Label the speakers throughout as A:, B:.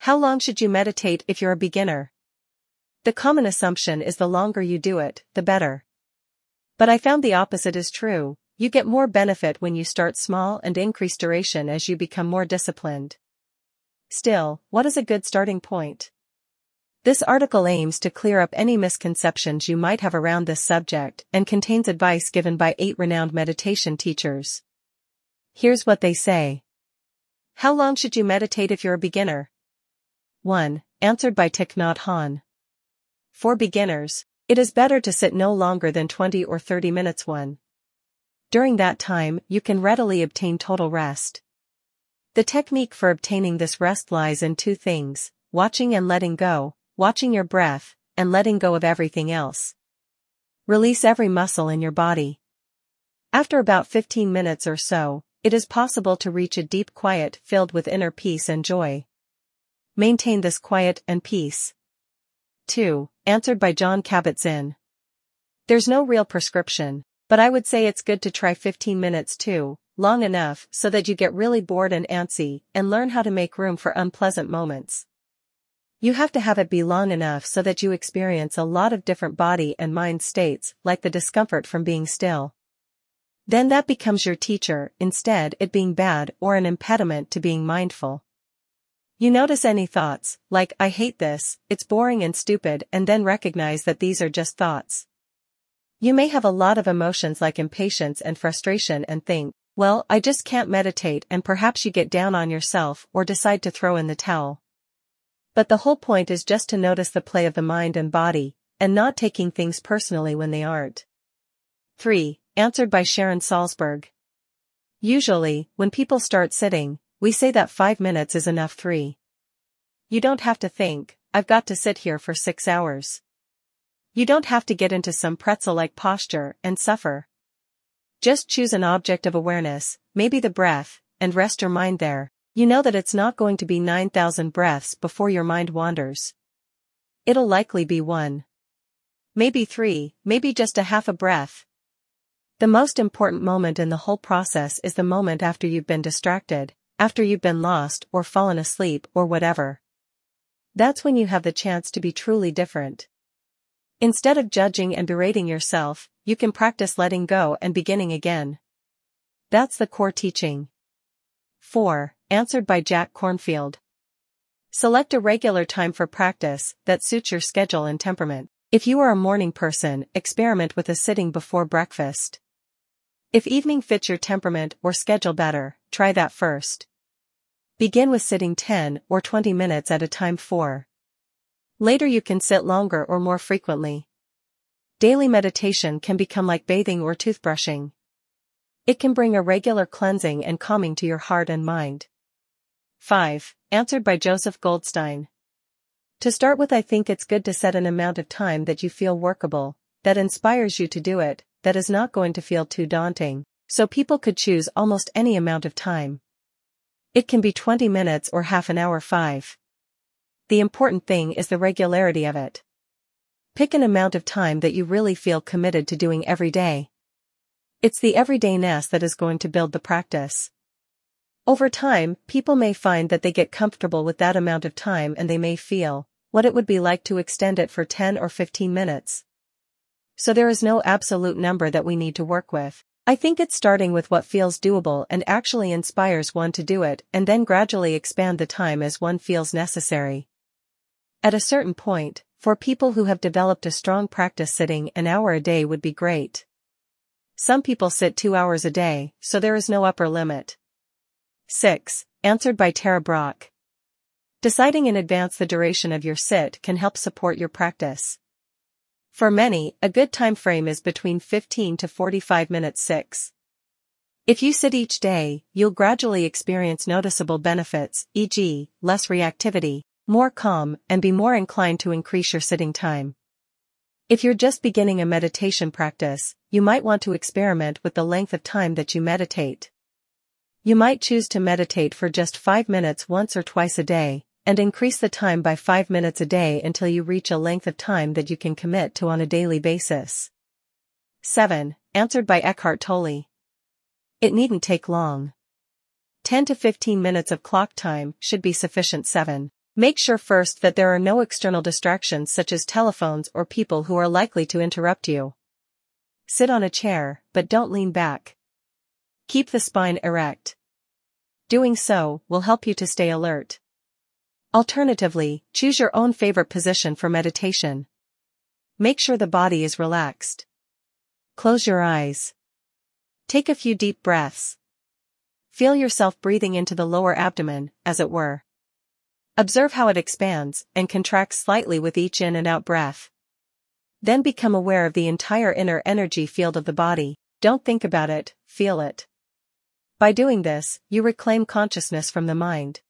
A: How long should you meditate if you're a beginner? The common assumption is the longer you do it, the better. But I found the opposite is true. You get more benefit when you start small and increase duration as you become more disciplined. Still, what is a good starting point? This article aims to clear up any misconceptions you might have around this subject and contains advice given by 8 renowned meditation teachers. Here's what they say. How long should you meditate if you're a beginner? 1. Answered by Thich Nhat Hanh. For beginners, it is better to sit no longer than 20 or 30 minutes. 1. During that time, you can readily obtain total rest. The technique for obtaining this rest lies in 2 things, watching and letting go, watching your breath, and letting go of everything else. Release every muscle in your body. After about 15 minutes or so, it is possible to reach a deep quiet filled with inner peace and joy. Maintain this quiet and peace. 2. Answered by Jon Kabat-Zinn. There's no real prescription, but I would say it's good to try 15 minutes too, long enough so that you get really bored and antsy, and learn how to make room for unpleasant moments. You have to have it be long enough so that you experience a lot of different body and mind states, like the discomfort from being still. Then that becomes your teacher, instead it being bad or an impediment to being mindful. You notice any thoughts, like, I hate this, it's boring and stupid, and then recognize that these are just thoughts. You may have a lot of emotions like impatience and frustration and think, well, I just can't meditate, and perhaps you get down on yourself or decide to throw in the towel. But the whole point is just to notice the play of the mind and body, and not taking things personally when they aren't. 3. Answered by Sharon Salzberg. Usually, when people start sitting, we say that 5 minutes is enough. 3. You don't have to think, I've got to sit here for 6 hours. You don't have to get into some pretzel-like posture and suffer. Just choose an object of awareness, maybe the breath, and rest your mind there. You know that it's not going to be 9,000 breaths before your mind wanders. It'll likely be 1. Maybe 3, maybe just a half a breath. The most important moment in the whole process is the moment after you've been distracted, after you've been lost or fallen asleep or whatever. That's when you have the chance to be truly different. Instead of judging and berating yourself, you can practice letting go and beginning again. That's the core teaching. 4. Answered by Jack Kornfield. Select a regular time for practice that suits your schedule and temperament. If you are a morning person, experiment with a sitting before breakfast. If evening fits your temperament or schedule better, try that first. Begin with sitting 10 or 20 minutes at a time. 4. Later you can sit longer or more frequently. Daily meditation can become like bathing or toothbrushing. It can bring a regular cleansing and calming to your heart and mind. 5. Answered by Joseph Goldstein. To start with, I think it's good to set an amount of time that you feel workable, that inspires you to do it, that is not going to feel too daunting, so people could choose almost any amount of time. It can be 20 minutes or half an hour. 5. The important thing is the regularity of it. Pick an amount of time that you really feel committed to doing every day. It's the everydayness that is going to build the practice. Over time, people may find that they get comfortable with that amount of time and they may feel what it would be like to extend it for 10 or 15 minutes. So there is no absolute number that we need to work with. I think it's starting with what feels doable and actually inspires one to do it, and then gradually expand the time as one feels necessary. At a certain point, for people who have developed a strong practice, sitting an hour a day would be great. Some people sit 2 hours a day, so there is no upper limit. 6. Answered by Tara Brach. Deciding in advance the duration of your sit can help support your practice. For many, a good time frame is between 15 to 45 minutes. 6. If you sit each day, you'll gradually experience noticeable benefits, e.g., less reactivity, more calm, and be more inclined to increase your sitting time. If you're just beginning a meditation practice, you might want to experiment with the length of time that you meditate. You might choose to meditate for just 5 minutes once or twice a day, and increase the time by 5 minutes a day until you reach a length of time that you can commit to on a daily basis. 7. Answered by Eckhart Tolle. It needn't take long. 10 to 15 minutes of clock time should be sufficient. 7. Make sure first that there are no external distractions such as telephones or people who are likely to interrupt you. Sit on a chair, but don't lean back. Keep the spine erect. Doing so will help you to stay alert. Alternatively, choose your own favorite position for meditation. Make sure the body is relaxed. Close your eyes. Take a few deep breaths. Feel yourself breathing into the lower abdomen, as it were. Observe how it expands and contracts slightly with each in and out breath. Then become aware of the entire inner energy field of the body. Don't think about it, feel it. By doing this, you reclaim consciousness from the mind.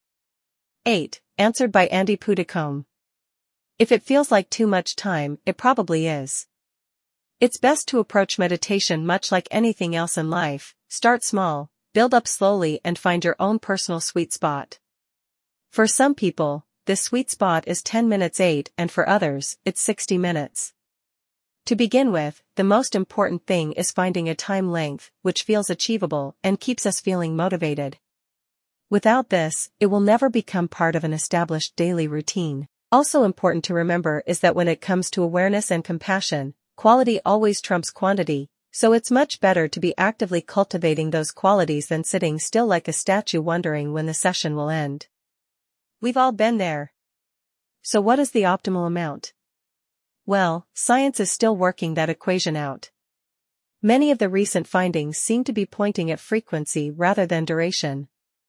A: 8. Answered by Andy Puddicombe. If it feels like too much time, it probably is. It's best to approach meditation much like anything else in life. Start small, build up slowly and find your own personal sweet spot. For some people, this sweet spot is 10 minutes 8 and for others, it's 60 minutes. To begin with, the most important thing is finding a time length which feels achievable and keeps us feeling motivated. Without this, it will never become part of an established daily routine. Also important to remember is that when it comes to awareness and compassion, quality always trumps quantity, so it's much better to be actively cultivating those qualities than sitting still like a statue wondering when the session will end. We've all been there. So what is the optimal amount? Well, science is still working that equation out. Many of the recent findings seem to be pointing at frequency rather than duration.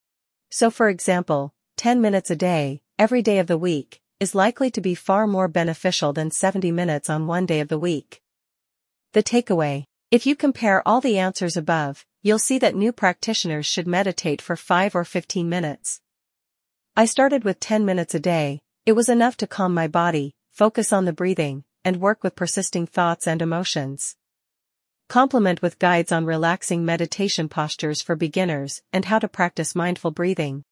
A: So for example, 10 minutes a day, every day of the week, is likely to be far more beneficial than 70 minutes on one day of the week. The takeaway: if you compare all the answers above, you'll see that new practitioners should meditate for 5 or 15 minutes. I started with 10 minutes a day. It was enough to calm my body, focus on the breathing, and work with persisting thoughts and emotions. Complement with guides on relaxing meditation postures for beginners and how to practice mindful breathing.